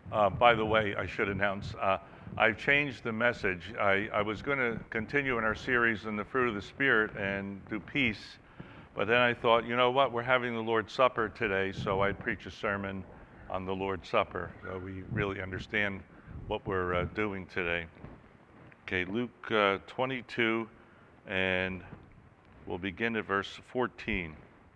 By the way, I should announce, I've changed the message. I was going to continue in our series on the fruit of the Spirit and do peace, but then I thought, you know what, we're having the Lord's Supper today, so I'd preach a sermon on the Lord's Supper, so we really understand what we're doing today. Okay, Luke 22, and we'll begin at verse 14.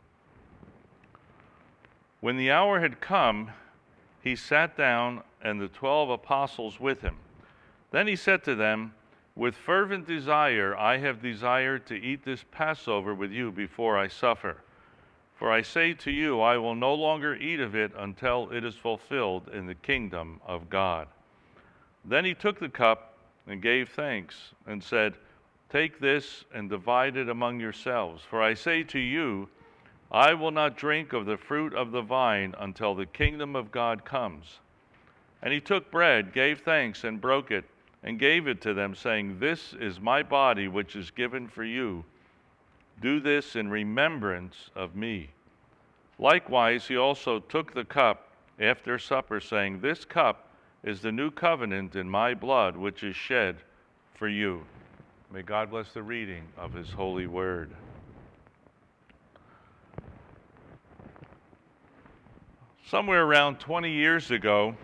When the hour had come, he sat down, and the 12 apostles with him. Then he said to them, "With fervent desire I have desired to eat this Passover with you before I suffer. For I say to you, I will no longer eat of it until it is fulfilled in the kingdom of God." Then he took the cup and gave thanks, and said, "Take this and divide it among yourselves. For I say to you, I will not drink of the fruit of the vine until the kingdom of God comes." And he took bread, gave thanks, and broke it, and gave it to them, saying, "This is my body, which is given for you. Do this in remembrance of me." Likewise, he also took the cup after supper, saying, "This cup is the new covenant in my blood, which is shed for you." May God bless the reading of his holy word. Somewhere around 20 years ago,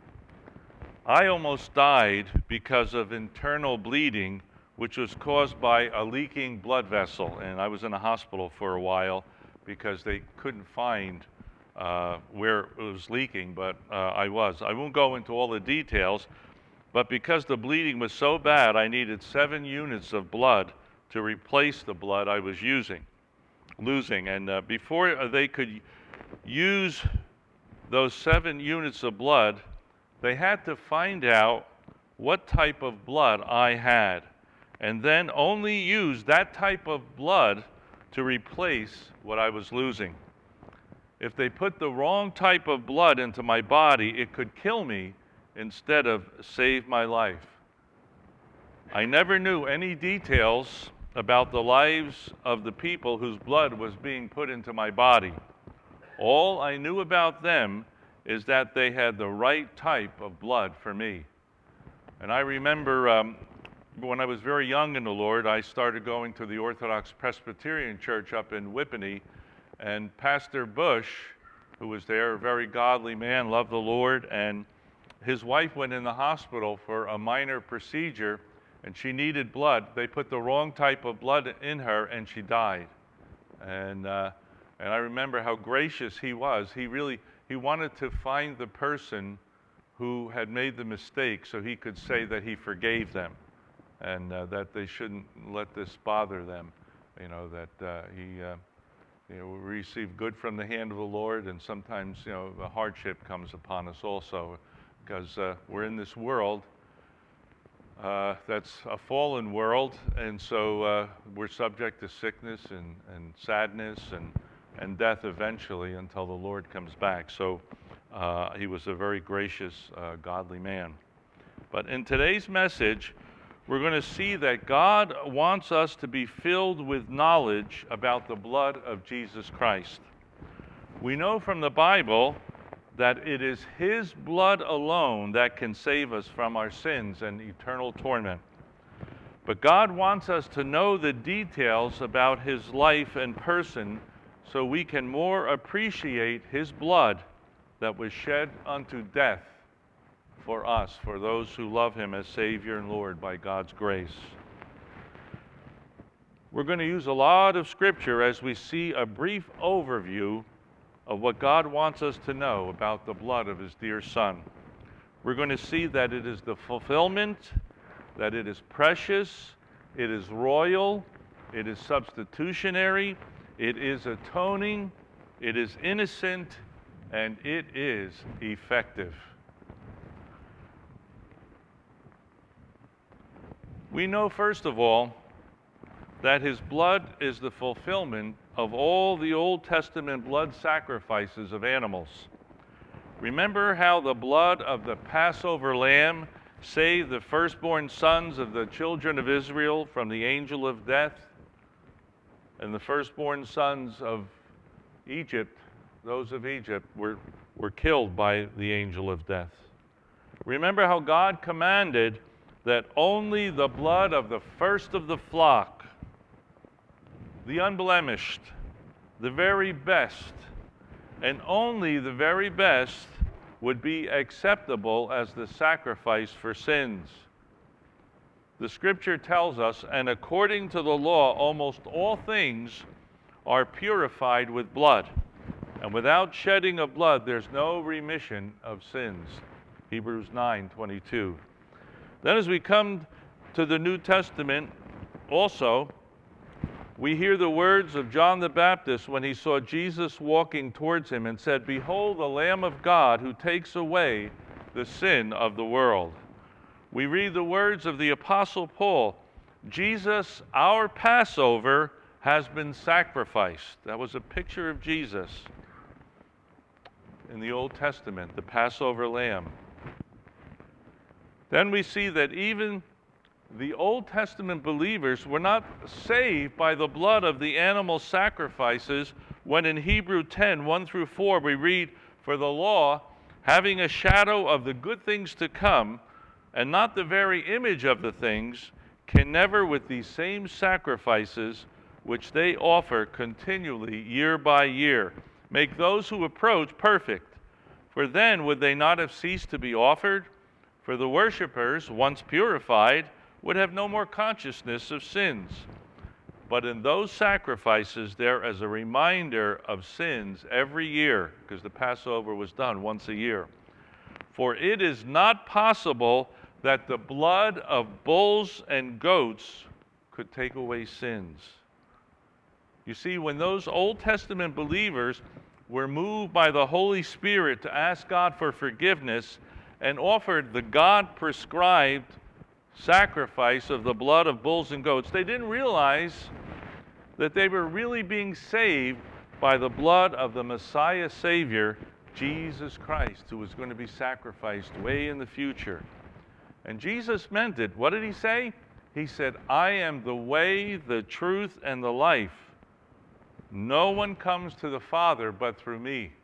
I almost died because of internal bleeding, which was caused by a leaking blood vessel. And I was in a hospital for a while because they couldn't find where it was leaking, but I was. I won't go into all the details, but because the bleeding was so bad, I needed 7 units of blood to replace the blood I was losing. And before they could use those 7 units of blood, they had to find out what type of blood I had, and then only use that type of blood to replace what I was losing. If they put the wrong type of blood into my body, it could kill me instead of save my life. I never knew any details about the lives of the people whose blood was being put into my body. All I knew about them is that they had the right type of blood for me. And I remember when I was very young in the Lord, I started going to the Orthodox Presbyterian Church up in Whippany, and Pastor Bush, who was there, a very godly man, loved the Lord, and his wife went in the hospital for a minor procedure, and she needed blood. They put the wrong type of blood in her, and she died. And I remember how gracious he was. He wanted to find the person who had made the mistake so he could say that he forgave them, and that they shouldn't let this bother them. That we receive good from the hand of the Lord, and sometimes a hardship comes upon us also, because we're in this world that's a fallen world, and so we're subject to sickness and sadness and death eventually until the Lord comes back. So he was a very gracious, godly man. But in today's message, we're going to see that God wants us to be filled with knowledge about the blood of Jesus Christ. We know from the Bible that it is his blood alone that can save us from our sins and eternal torment. But God wants us to know the details about his life and person so we can more appreciate his blood that was shed unto death for us, for those who love him as Savior and Lord by God's grace. We're going to use a lot of scripture as we see a brief overview of what God wants us to know about the blood of his dear Son. We're going to see that it is the fulfillment, that it is precious, it is royal, it is substitutionary, it is atoning, it is innocent, and it is effective. We know, first of all, that his blood is the fulfillment of all the Old Testament blood sacrifices of animals. Remember how the blood of the Passover lamb saved the firstborn sons of the children of Israel from the angel of death? And the firstborn sons of Egypt, those of Egypt, were killed by the angel of death. Remember how God commanded that only the blood of the first of the flock, the unblemished, the very best, and only the very best would be acceptable as the sacrifice for sins. The scripture tells us, and according to the law, almost all things are purified with blood. And without shedding of blood, there's no remission of sins. Hebrews 9:22. Then as we come to the New Testament, also, we hear the words of John the Baptist when he saw Jesus walking towards him and said, "Behold the Lamb of God who takes away the sin of the world." We read the words of the Apostle Paul, "Jesus, our Passover, has been sacrificed." That was a picture of Jesus in the Old Testament, the Passover lamb. Then we see that even the Old Testament believers were not saved by the blood of the animal sacrifices when in Hebrews 10, 1 through 4, we read, "For the law, having a shadow of the good things to come, and not the very image of the things, can never with these same sacrifices which they offer continually year by year, make those who approach perfect. For then would they not have ceased to be offered? For the worshippers, once purified, would have no more consciousness of sins. But in those sacrifices there is a reminder of sins every year," because the Passover was done once a year. "For it is not possible that the blood of bulls and goats could take away sins." You see, when those Old Testament believers were moved by the Holy Spirit to ask God for forgiveness and offered the God-prescribed sacrifice of the blood of bulls and goats, they didn't realize that they were really being saved by the blood of the Messiah Savior, Jesus Christ, who was going to be sacrificed way in the future. And Jesus meant it. What did he say? He said, "I am the way, the truth, and the life. No one comes to the Father but through me."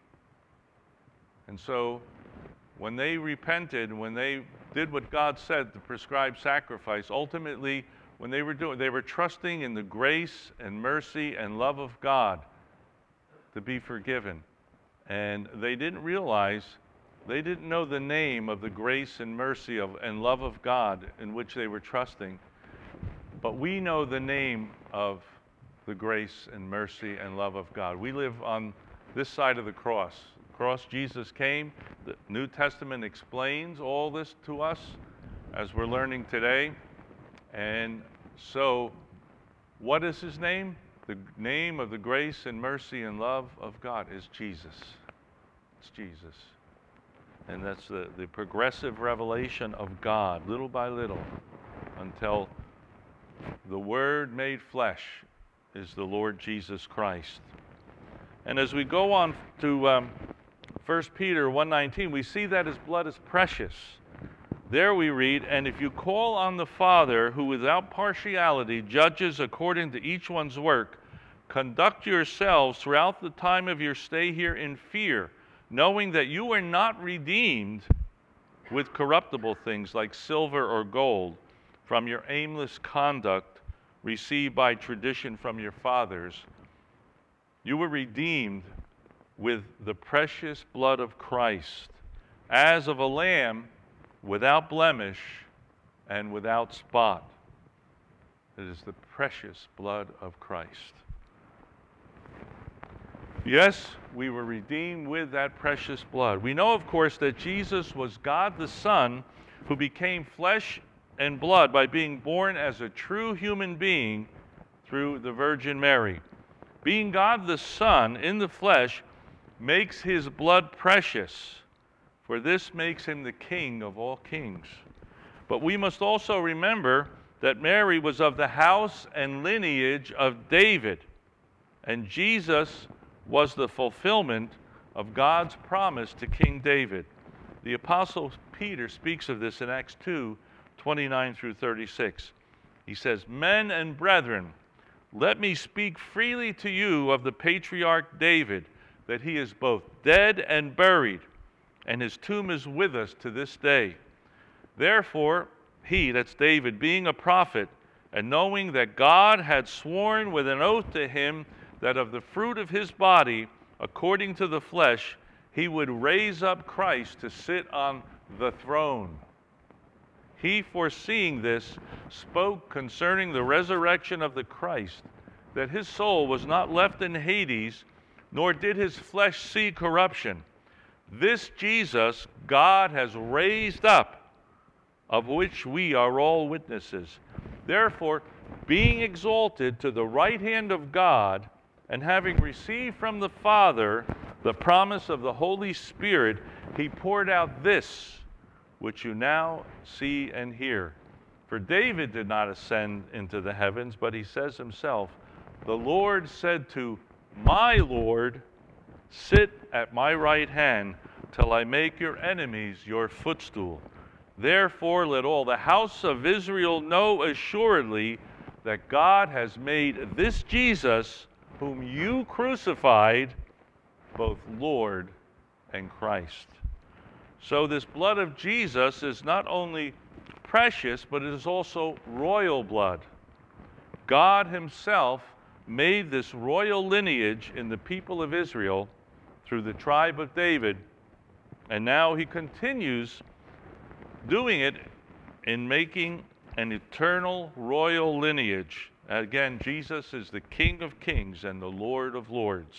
And so, when they repented, when they did what God said, the prescribed sacrifice, ultimately, when they were trusting in the grace and mercy and love of God to be forgiven. And they didn't realize, they didn't know the name of the grace and mercy and love of God in which they were trusting. But we know the name of the grace and mercy and love of God. We live on this side of the cross. The cross Jesus came. The New Testament explains all this to us as we're learning today. And so, what is his name? The name of the grace and mercy and love of God is Jesus. It's Jesus. And that's the progressive revelation of God, little by little, until the Word made flesh is the Lord Jesus Christ. And as we go on to 1 Peter 1:19, we see that his blood is precious. There we read, "And if you call on the Father, who without partiality judges according to each one's work, conduct yourselves throughout the time of your stay here in fear, knowing that you are not redeemed with corruptible things like silver or gold from your aimless conduct received by tradition from your fathers. You were redeemed with the precious blood of Christ, as of a lamb without blemish and without spot." It is the precious blood of Christ. Yes, we were redeemed with that precious blood. We know, of course, that Jesus was God the Son who became flesh and blood by being born as a true human being through the Virgin Mary. Being God the Son in the flesh makes his blood precious, for this makes him the King of all kings. But we must also remember that Mary was of the house and lineage of David, and Jesus was the fulfillment of God's promise to King David. The Apostle Peter speaks of this in Acts 2:29 through 36. He says, "Men and brethren, let me speak freely to you of the patriarch David, that he is both dead and buried, and his tomb is with us to this day. Therefore, he, that's David, being a prophet, and knowing that God had sworn with an oath to him that of the fruit of his body, according to the flesh, he would raise up Christ to sit on the throne. He, foreseeing this, spoke concerning the resurrection of the Christ, that his soul was not left in Hades, nor did his flesh see corruption. This Jesus God has raised up, of which we are all witnesses. Therefore, being exalted to the right hand of God, and having received from the Father the promise of the Holy Spirit, he poured out this, which you now see and hear. For David did not ascend into the heavens, but he says himself, the Lord said to my Lord, sit at my right hand till I make your enemies your footstool. Therefore, let all the house of Israel know assuredly that God has made this Jesus, whom you crucified, both Lord and Christ. So this blood of Jesus is not only precious, but it is also royal blood. God himself made this royal lineage in the people of Israel through the tribe of David, and now he continues doing it in making an eternal royal lineage. Again, Jesus is the King of Kings and the Lord of Lords.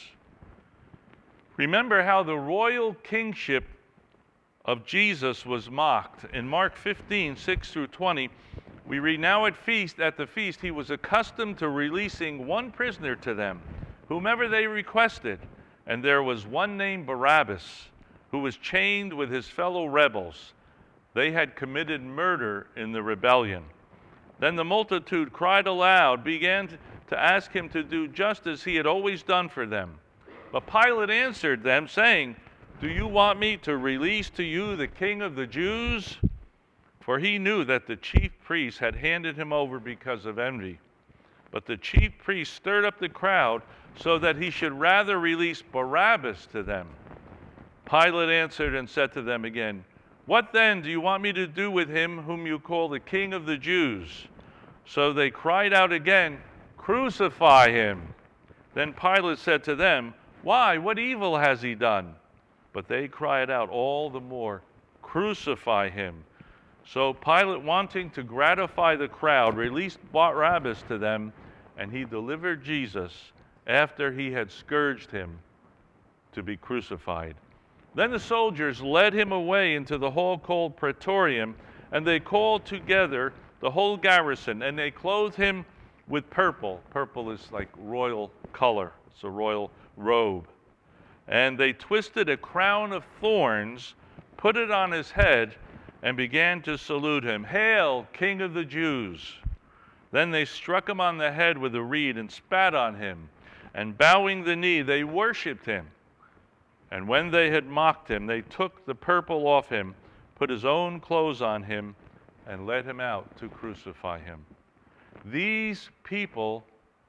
Remember how the royal kingship of Jesus was mocked. In Mark 15, 6 through 20, we read, now at the feast, he was accustomed to releasing one prisoner to them, whomever they requested. And there was one named Barabbas, who was chained with his fellow rebels. They had committed murder in the rebellion. Then the multitude cried aloud, began to ask him to do just as he had always done for them. But Pilate answered them, saying, do you want me to release to you the King of the Jews? For he knew that the chief priests had handed him over because of envy. But the chief priests stirred up the crowd so that he should rather release Barabbas to them. Pilate answered and said to them again, what then do you want me to do with him whom you call the King of the Jews? So they cried out again, crucify him. Then Pilate said to them, why, what evil has he done? But they cried out all the more, crucify him. So Pilate, wanting to gratify the crowd, released Barabbas to them, and he delivered Jesus after he had scourged him to be crucified. Then the soldiers led him away into the hall called Praetorium, and they called together the whole garrison, and they clothed him with purple. Purple is like royal color. It's a royal robe. And they twisted a crown of thorns, put it on his head, and began to salute him. Hail, King of the Jews! Then they struck him on the head with a reed and spat on him. And bowing the knee, they worshipped him. And when they had mocked him, they took the purple off him, put his own clothes on him, and led him out to crucify him. These people,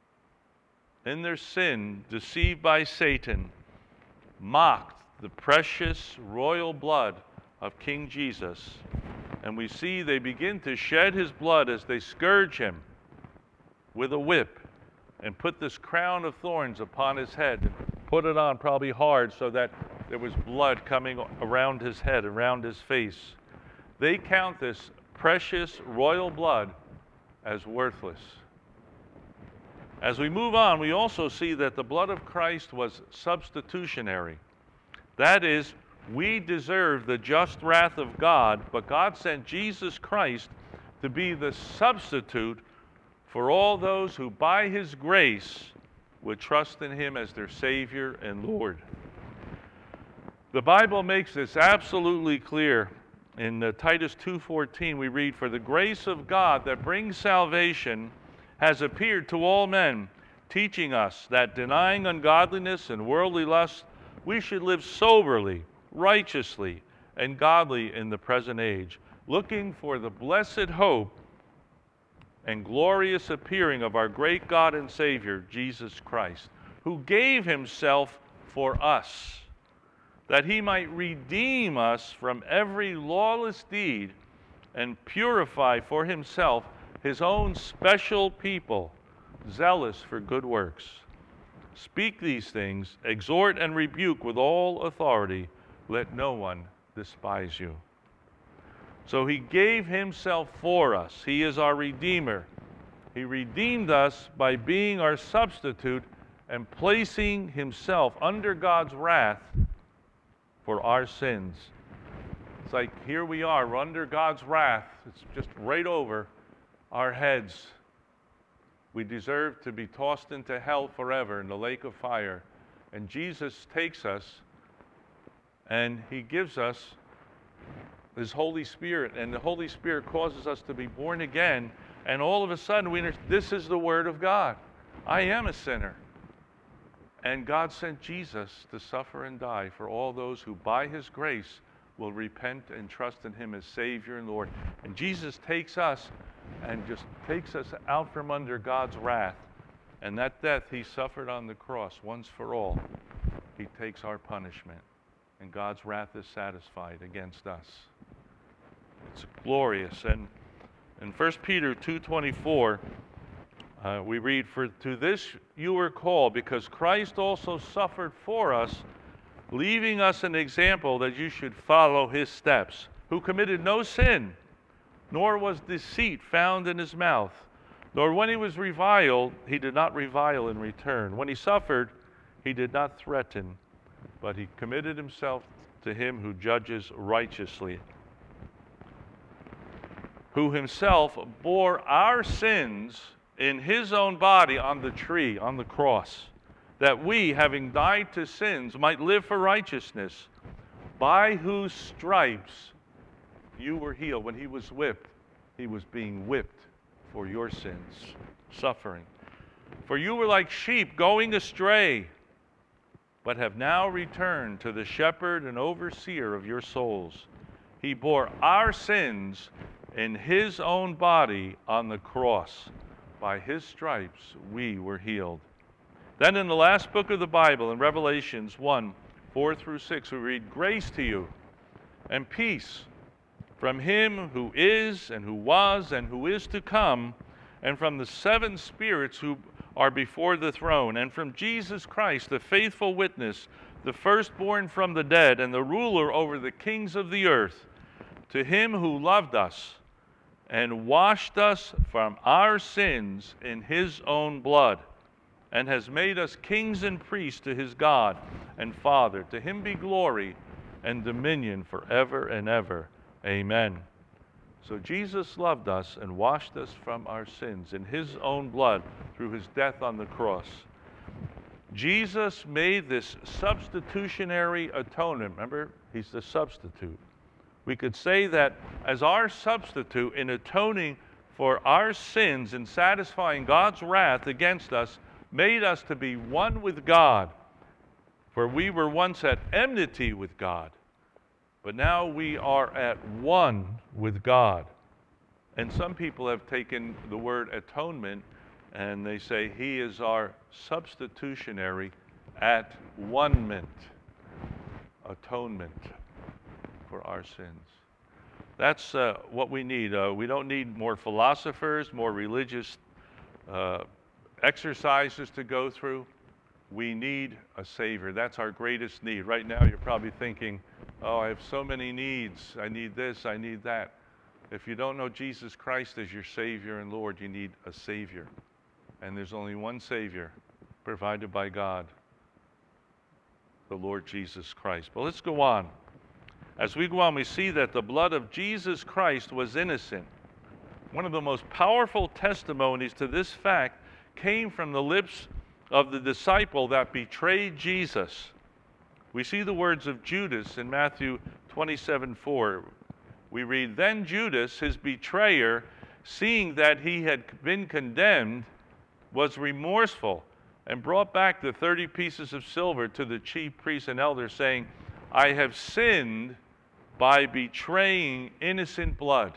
in their sin, deceived by Satan, mocked the precious royal blood of King Jesus. And we see they begin to shed his blood as they scourge him with a whip and put this crown of thorns upon his head and put it on probably hard so that there was blood coming around his head, around his face. They count this precious royal blood as worthless. As we move on, we also see that the blood of Christ was substitutionary. That is, we deserve the just wrath of God, but God sent Jesus Christ to be the substitute for all those who by his grace would trust in him as their Savior and Lord. The Bible makes this absolutely clear. In Titus 2:14 we read, for the grace of God that brings salvation has appeared to all men, teaching us that denying ungodliness and worldly lust, we should live soberly, righteously, and godly in the present age, looking for the blessed hope and glorious appearing of our great God and Savior, Jesus Christ, who gave himself for us, that he might redeem us from every lawless deed and purify for himself his own special people, zealous for good works. Speak these things, exhort and rebuke with all authority. Let no one despise you. So he gave himself for us. He is our Redeemer. He redeemed us by being our substitute and placing himself under God's wrath for our sins. It's like here we are, we're under God's wrath. It's just right over our heads. We deserve to be tossed into hell forever in the lake of fire. And Jesus takes us and he gives us his Holy Spirit. And the Holy Spirit causes us to be born again. And all of a sudden, we understand this is the Word of God. I am a sinner. And God sent Jesus to suffer and die for all those who by his grace will repent and trust in him as Savior and Lord. And Jesus takes us and just takes us out from under God's wrath. And that death he suffered on the cross once for all, he takes our punishment. And God's wrath is satisfied against us. It's glorious. And in 1 Peter 2:24, we read, "For to this you were called, because Christ also suffered for us, leaving us an example that you should follow his steps, who committed no sin, nor was deceit found in his mouth. Nor when he was reviled, he did not revile in return. When he suffered, he did not threaten, but he committed himself to him who judges righteously, who himself bore our sins in his own body on the tree, on the cross, that we, having died to sins, might live for righteousness, by whose stripes you were healed." When he was whipped, he was being whipped for your sins, suffering. "For you were like sheep going astray, but have now returned to the shepherd and overseer of your souls. He bore our sins in his own body on the cross. By his stripes we were healed." Then in the last book of the Bible, in Revelations 1:4-6, we read, "Grace to you and peace from him who is and who was and who is to come, and from the seven spirits who are before the throne, and from Jesus Christ, the faithful witness, the firstborn from the dead, and the ruler over the kings of the earth. To him who loved us and washed us from our sins in his own blood, and has made us kings and priests to his God and Father. To him be glory and dominion forever and ever. Amen." So Jesus loved us and washed us from our sins in his own blood through his death on the cross. Jesus made this substitutionary atonement. Remember, he's the substitute. We could say that as our substitute in atoning for our sins and satisfying God's wrath against us, made us to be one with God. For we were once at enmity with God, but now we are at one with God. And some people have taken the word atonement and they say he is our substitutionary at one-ment, atonement for our sins. That's what we need. We don't need more philosophers, more religious exercises to go through. We need a Savior. That's our greatest need. Right now you're probably thinking, oh, I have so many needs. I need this, I need that. If you don't know Jesus Christ as your Savior and Lord, you need a Savior. And there's only one Savior provided by God, the Lord Jesus Christ. But let's go on. As we go on, we see that the blood of Jesus Christ was innocent. One of the most powerful testimonies to this fact came from the lips of the disciple that betrayed Jesus. We see the words of Judas in Matthew 27:4. We read, "Then Judas, his betrayer, seeing that he had been condemned, was remorseful and brought back the 30 pieces of silver to the chief priests and elders, saying, 'I have sinned by betraying innocent blood.'"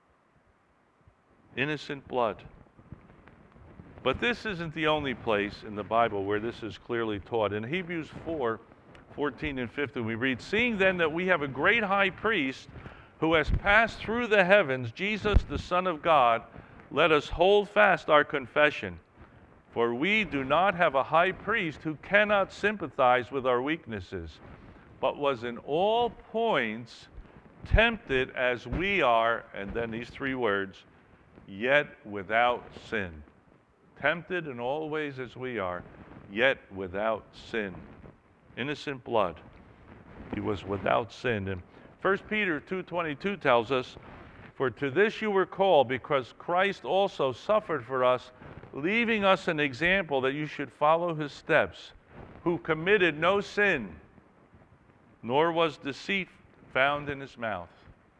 Innocent blood. But this isn't the only place in the Bible where this is clearly taught. In Hebrews 4:14 and 15, we read, "Seeing then that we have a great high priest who has passed through the heavens, Jesus, the Son of God, let us hold fast our confession. For we do not have a high priest who cannot sympathize with our weaknesses, but was in all points tempted as we are, and then these three words, yet without sin. Tempted in all ways as we are, yet without sin. Innocent blood. He was without sin. And 1 Peter 2:22 tells us, for to this you were called, because Christ also suffered for us, leaving us an example that you should follow his steps, who committed no sin, nor was deceit found in his mouth.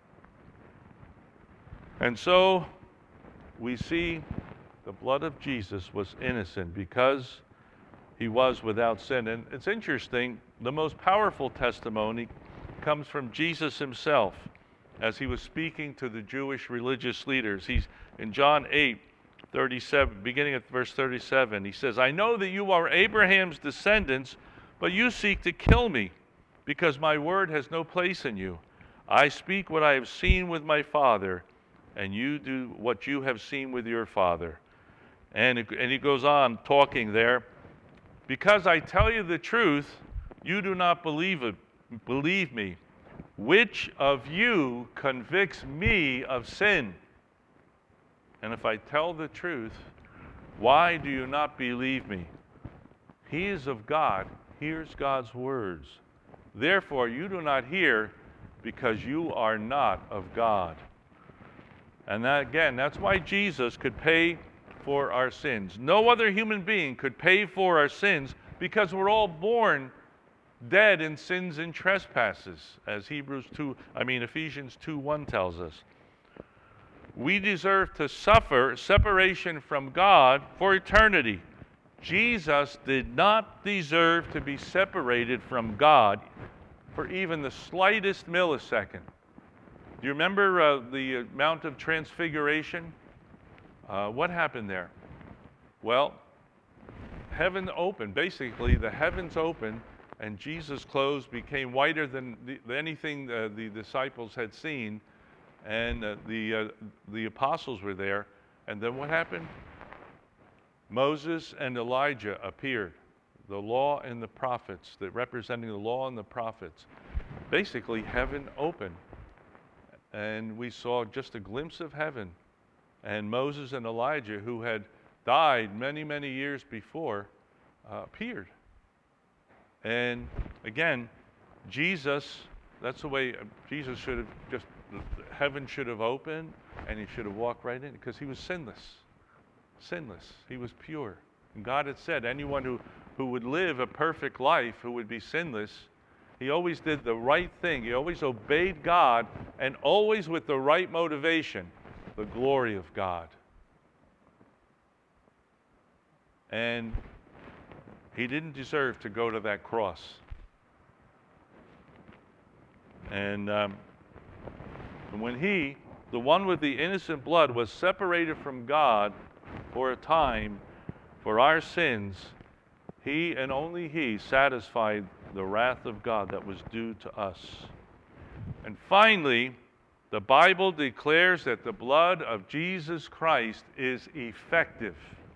And so we see the blood of Jesus was innocent because he was without sin. And it's interesting, the most powerful testimony comes from Jesus himself as he was speaking to the Jewish religious leaders. He's in John 8:37, beginning at verse 37. He says, I know that you are Abraham's descendants, but you seek to kill me, because my word has no place in you. I speak what I have seen with my Father, and you do what you have seen with your father. And he goes on talking there. Because I tell you the truth, you do not believe me. Which of you convicts me of sin? And if I tell the truth, why do you not believe me? He is of God, hears God's words. Therefore you do not hear, because you are not of God. And that's why Jesus could pay for our sins. No other human being could pay for our sins, because we're all born dead in sins and trespasses, as Ephesians 2:1 tells us. We deserve to suffer separation from God for eternity. Jesus did not deserve to be separated from God for even the slightest millisecond. Do you remember the Mount of Transfiguration? What happened there? Well, heaven opened. Basically, the heavens opened, and Jesus' clothes became whiter than anything the disciples had seen, and the apostles were there. And then what happened? Moses and Elijah appeared, the law and the prophets, representing the law and the prophets. Basically, heaven opened, and we saw just a glimpse of heaven. And Moses and Elijah, who had died many, many years before, appeared. And again, Jesus, that's the way Jesus should have heaven should have opened, and he should have walked right in, because he was sinless. Sinless. He was pure. And God had said anyone who would live a perfect life, who would be sinless, he always did the right thing. He always obeyed God, and always with the right motivation, the glory of God. And he didn't deserve to go to that cross. And when he, the one with the innocent blood, was separated from God for a time for our sins, he and only he satisfied the wrath of God that was due to us. And finally, the Bible declares that the blood of Jesus Christ is effective.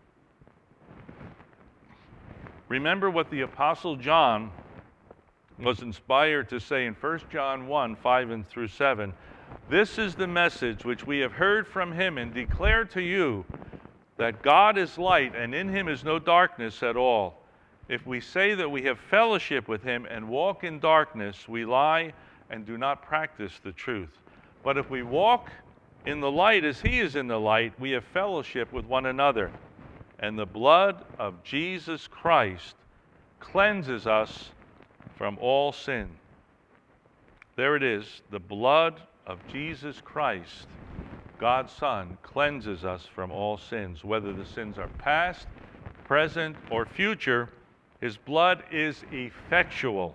Remember what the Apostle John was inspired to say in 1 John 1:5-7. This is the message which we have heard from him and declare to you, that God is light, and in him is no darkness at all. If we say that we have fellowship with him and walk in darkness, we lie and do not practice the truth. But if we walk in the light as he is in the light, we have fellowship with one another. And the blood of Jesus Christ cleanses us from all sin. There it is. The blood of Jesus Christ, God's Son, cleanses us from all sins. Whether the sins are past, present, or future, his blood is effectual.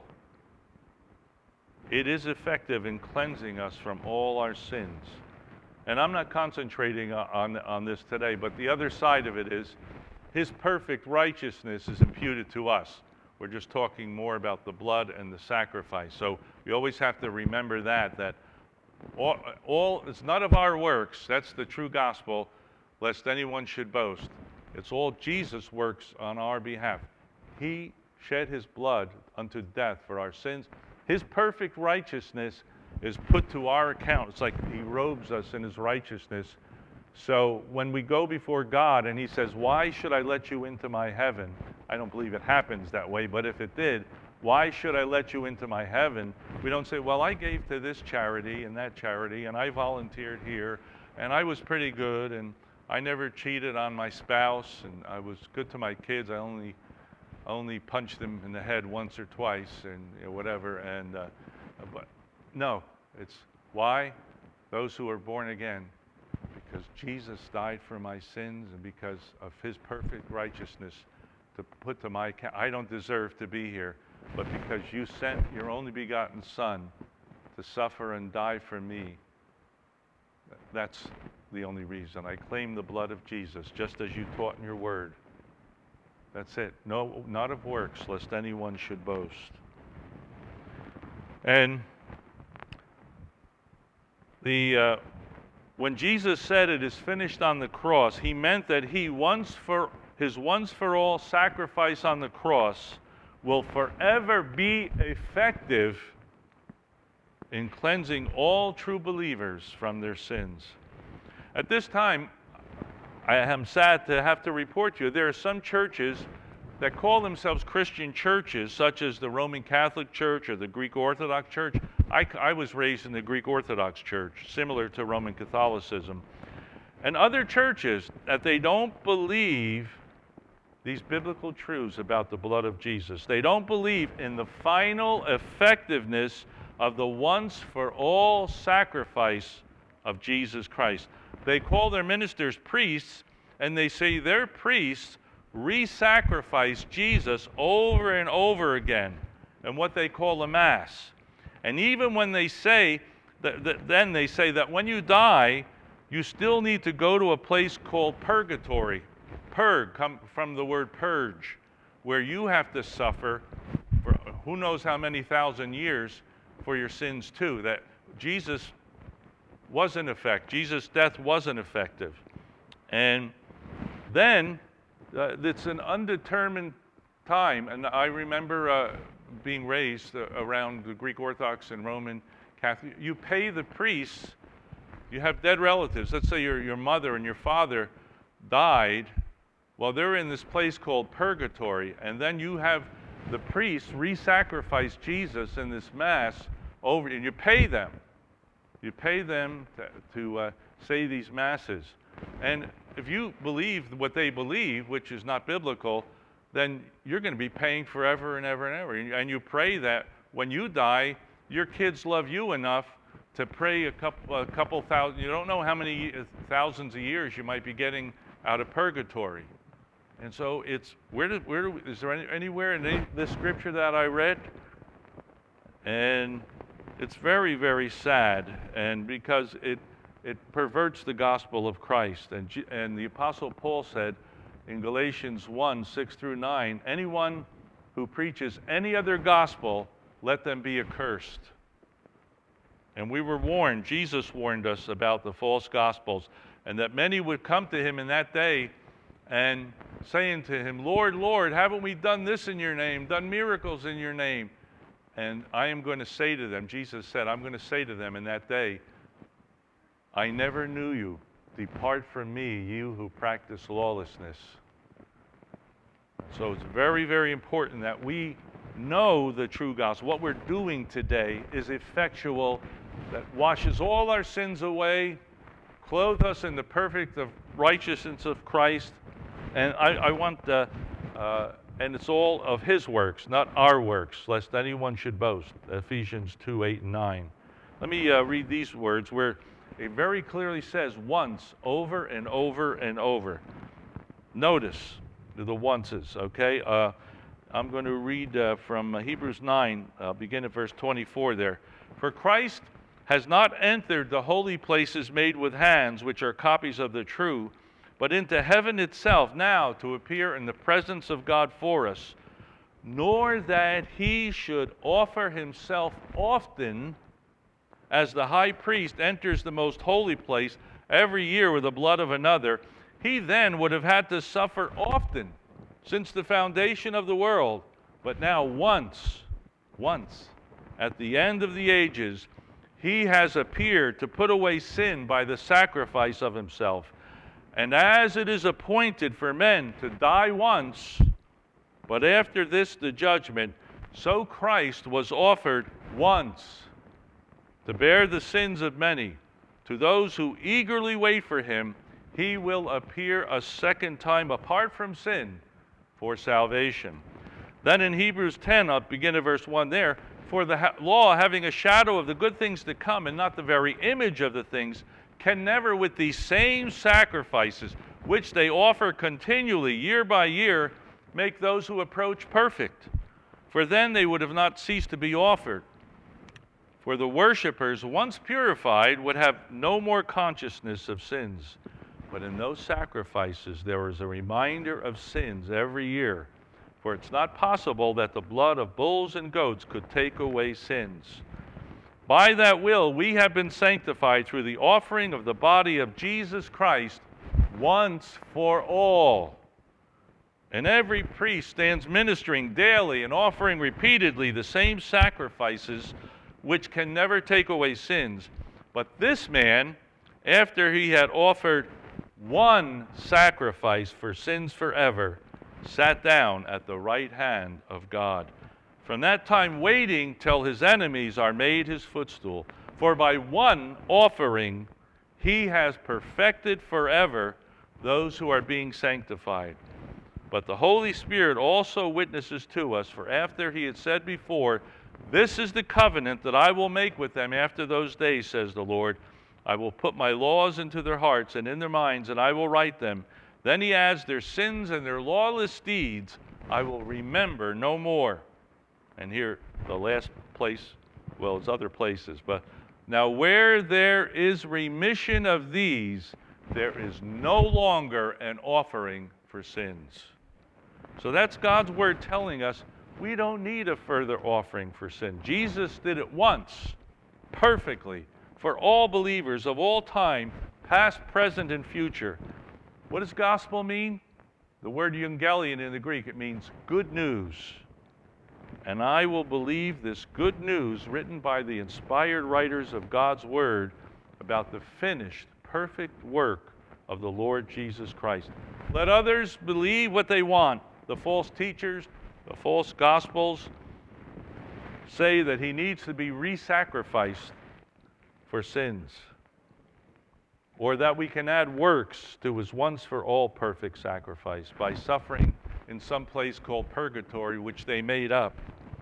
It is effective in cleansing us from all our sins. And I'm not concentrating on this today, but the other side of it is his perfect righteousness is imputed to us. We're just talking more about the blood and the sacrifice. So we always have to remember that It's none of our works. That's the true gospel, lest anyone should boast. It's all Jesus works on our behalf. He shed his blood unto death for our sins. His perfect righteousness is put to our account. It's like he robes us in his righteousness. So when we go before God and he says, why should I let you into my heaven? I don't believe it happens that way, but if it did, why should I let you into my heaven? We don't say, well, I gave to this charity and that charity, and I volunteered here, and I was pretty good, and I never cheated on my spouse, and I was good to my kids. I only punched them in the head once or twice, and whatever. And but no, it's why those who are born again, because Jesus died for my sins, and because of his perfect righteousness to put to my account. I don't deserve to be here, but because you sent your only begotten Son to suffer and die for me, that's the only reason. I claim the blood of Jesus, just as you taught in your word. That's it. No, not of works, lest anyone should boast. And when Jesus said it is finished on the cross, he meant that his once for all sacrifice on the cross will forever be effective in cleansing all true believers from their sins. At this time, I am sad to have to report to you, there are some churches that call themselves Christian churches, such as the Roman Catholic Church or the Greek Orthodox Church. I was raised in the Greek Orthodox Church, similar to Roman Catholicism. And other churches that they don't believe these biblical truths about the blood of Jesus. They don't believe in the final effectiveness of the once for all sacrifice of Jesus Christ. They call their ministers priests, and they say their priests re-sacrifice Jesus over and over again in what they call the Mass. And even when they say then they say that when you die, you still need to go to a place called purgatory. Purg come from the word purge, where you have to suffer for who knows how many thousand years for your sins too. That Jesus wasn't effective. Jesus' death wasn't effective. And then it's an undetermined time. And I remember being raised around the Greek Orthodox and Roman Catholic. You pay the priests. You have dead relatives. Let's say your mother and your father died. Well, they're in this place called purgatory, and then you have the priests re-sacrifice Jesus in this Mass over, and you pay them. You pay them to say these Masses. And if you believe what they believe, which is not biblical, then you're going to be paying forever and ever and ever. And you pray that when you die, your kids love you enough to pray a couple thousand. You don't know how many thousands of years you might be getting out of purgatory. And so it's is there anywhere in this scripture that I read? And it's very, very sad, and because it perverts the gospel of Christ. And the Apostle Paul said in Galatians 1, 6 through 9, anyone who preaches any other gospel, let them be accursed. And we were warned, Jesus warned us about the false gospels, and that many would come to him in that day and saying to him, Lord, Lord, haven't we done this in your name, done miracles in your name? And I am going to say to them, Jesus said, I'm going to say to them in that day, I never knew you. Depart from me, you who practice lawlessness. So it's very, very important that we know the true gospel. What we're doing today is effectual, that washes all our sins away, clothes us in the perfect righteousness of Christ. And I want, and it's all of his works, not our works, lest anyone should boast. Ephesians 2, 8, and 9. Let me read these words where it very clearly says once, over and over and over. Notice the onces, okay? I'm going to read from Hebrews 9, begin at verse 24 there. For Christ has not entered the holy places made with hands, which are copies of the true, but into heaven itself now to appear in the presence of God for us, nor that he should offer himself often as the high priest enters the most holy place every year with the blood of another, he then would have had to suffer often since the foundation of the world. But now once, at the end of the ages, he has appeared to put away sin by the sacrifice of himself. And as it is appointed for men to die once, but after this the judgment, so Christ was offered once to bear the sins of many. To those who eagerly wait for him, he will appear a second time apart from sin for salvation. Then in Hebrews 10, I'll begin at verse 1 there, for the law, having a shadow of the good things to come and not the very image of the things, can never with these same sacrifices, which they offer continually year by year, make those who approach perfect. For then they would have not ceased to be offered. For the worshippers, once purified, would have no more consciousness of sins. But in those sacrifices, there is a reminder of sins every year. For it's not possible that the blood of bulls and goats could take away sins. By that will, we have been sanctified through the offering of the body of Jesus Christ once for all. And every priest stands ministering daily and offering repeatedly the same sacrifices which can never take away sins. But this man, after he had offered one sacrifice for sins forever, sat down at the right hand of God. From that time waiting till his enemies are made his footstool. For by one offering he has perfected forever those who are being sanctified. But the Holy Spirit also witnesses to us, for after he had said before, this is the covenant that I will make with them after those days, says the Lord. I will put my laws into their hearts and in their minds, and I will write them. Then he adds, their sins and their lawless deeds I will remember no more. And here, the last place, well, it's other places, but now where there is remission of these, there is no longer an offering for sins. So that's God's word telling us we don't need a further offering for sin. Jesus did it once, perfectly, for all believers of all time, past, present, and future. What does gospel mean? The word euangelion in the Greek, it means good news. And I will believe this good news written by the inspired writers of God's word about the finished, perfect work of the Lord Jesus Christ. Let others believe what they want. The false teachers, the false gospels say that he needs to be re-sacrificed for sins, or that we can add works to his once-for-all perfect sacrifice by suffering in some place called purgatory, which they made up.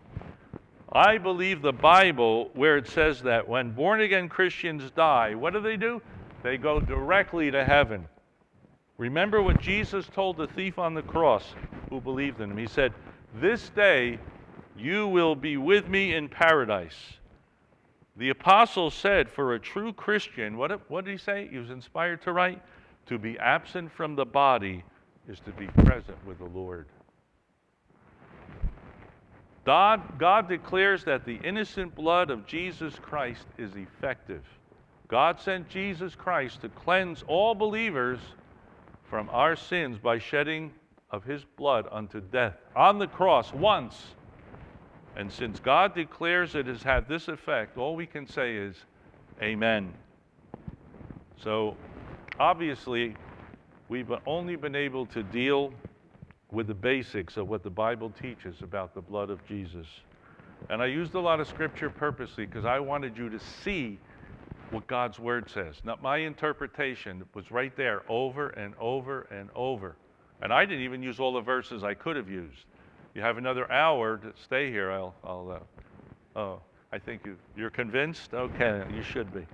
I believe the Bible, where it says that when born-again Christians die, what do? They go directly to heaven. Remember what Jesus told the thief on the cross who believed in him. He said, this day you will be with me in paradise. The apostle said for a true Christian, what did he say? He was inspired to write, to be absent from the body is to be present with the Lord. God declares that the innocent blood of Jesus Christ is effective. God sent Jesus Christ to cleanse all believers from our sins by shedding of his blood unto death on the cross once. And since God declares it has had this effect, all we can say is, amen. So, obviously, we've only been able to deal with the basics of what the Bible teaches about the blood of Jesus. And I used a lot of scripture purposely because I wanted you to see what God's word says. Not my interpretation. It was right there over and over and over. And I didn't even use all the verses I could have used. You have another hour to stay here. I think you're convinced? Okay, you should be.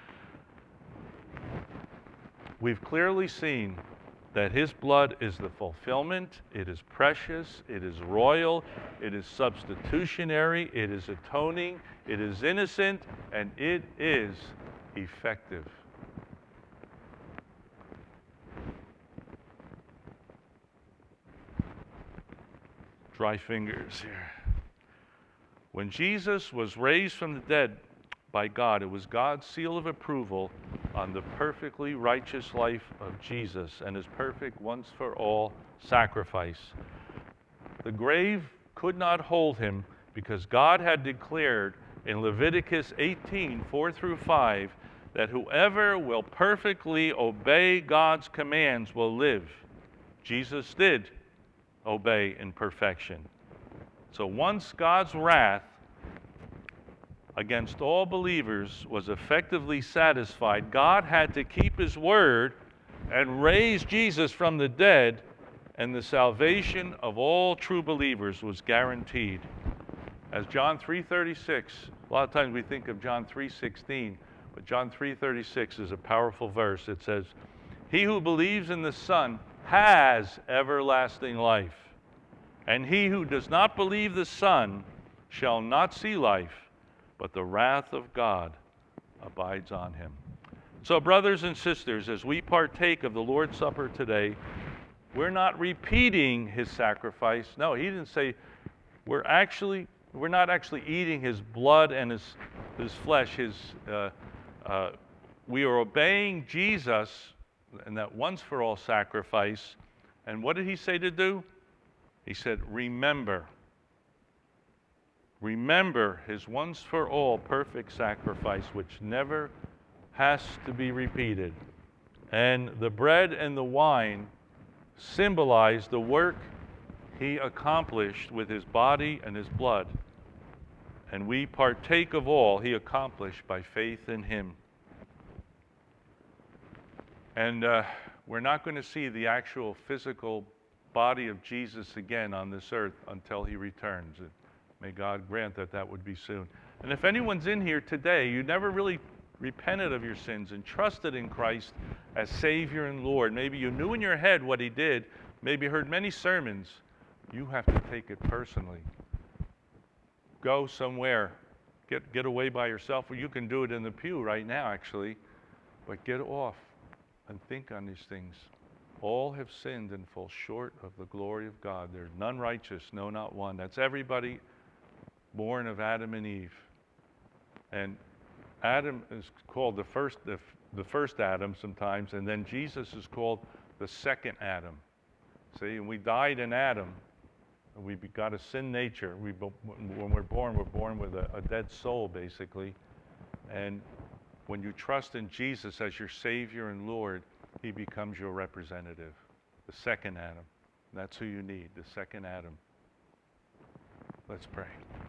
We've clearly seen that his blood is the fulfillment, it is precious, it is royal, it is substitutionary, it is atoning, it is innocent, and it is effective. Dry fingers here. When Jesus was raised from the dead by God. It was God's seal of approval on the perfectly righteous life of Jesus and his perfect once for all sacrifice. The grave could not hold him because God had declared in Leviticus 18, 4 through 5, that whoever will perfectly obey God's commands will live. Jesus did obey in perfection. So once God's wrath against all believers was effectively satisfied, God had to keep his word and raise Jesus from the dead, and the salvation of all true believers was guaranteed. As John 3:36, a lot of times we think of John 3:16, but John 3:36 is a powerful verse. It says, "He who believes in the Son has everlasting life, and he who does not believe the Son shall not see life, but the wrath of God abides on him." So, brothers and sisters, as we partake of the Lord's Supper today, we're not repeating his sacrifice. No, he didn't say we're not actually eating his blood and his flesh. We are obeying Jesus and that once for all sacrifice. And what did he say to do? He said, remember his once for all perfect sacrifice, which never has to be repeated. And the bread and the wine symbolize the work he accomplished with his body and his blood. And we partake of all he accomplished by faith in him. And we're not going to see the actual physical body of Jesus again on this earth until he returns. And may God grant that that would be soon. And if anyone's in here today, you never really repented of your sins and trusted in Christ as Savior and Lord. Maybe you knew in your head what he did. Maybe heard many sermons. You have to take it personally. Go somewhere. Get away by yourself, or you can do it in the pew right now, actually. But get off and think on these things. All have sinned and fall short of the glory of God. There's none righteous, no, not one. That's everybody born of Adam and Eve. And Adam is called the first Adam sometimes, and then Jesus is called the second Adam. See, and we died in Adam, and we got a sin nature. When we're born with a dead soul, basically. And when you trust in Jesus as your Savior and Lord, he becomes your representative, the second Adam. That's who you need, the second Adam. Let's pray.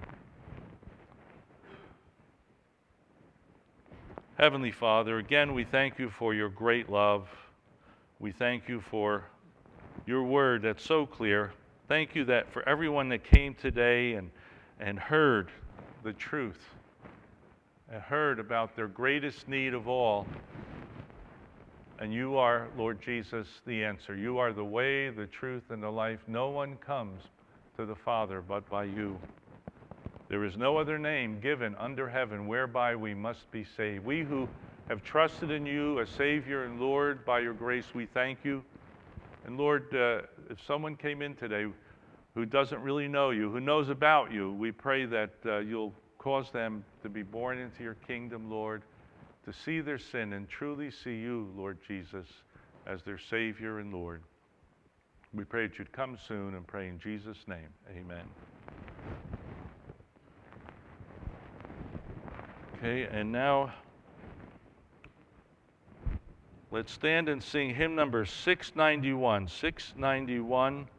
Heavenly Father, again, we thank you for your great love. We thank you for your word that's so clear. Thank you that for everyone that came today and heard the truth, and heard about their greatest need of all. And you are, Lord Jesus, the answer. You are the way, the truth, and the life. No one comes to the Father but by you. There is no other name given under heaven whereby we must be saved. We who have trusted in you as Savior and Lord, by your grace, we thank you. And Lord, if someone came in today who doesn't really know you, who knows about you, we pray that you'll cause them to be born into your kingdom, Lord, to see their sin and truly see you, Lord Jesus, as their Savior and Lord. We pray that you'd come soon, and pray in Jesus' name. Amen. Okay, and now let's stand and sing hymn number 691. 691.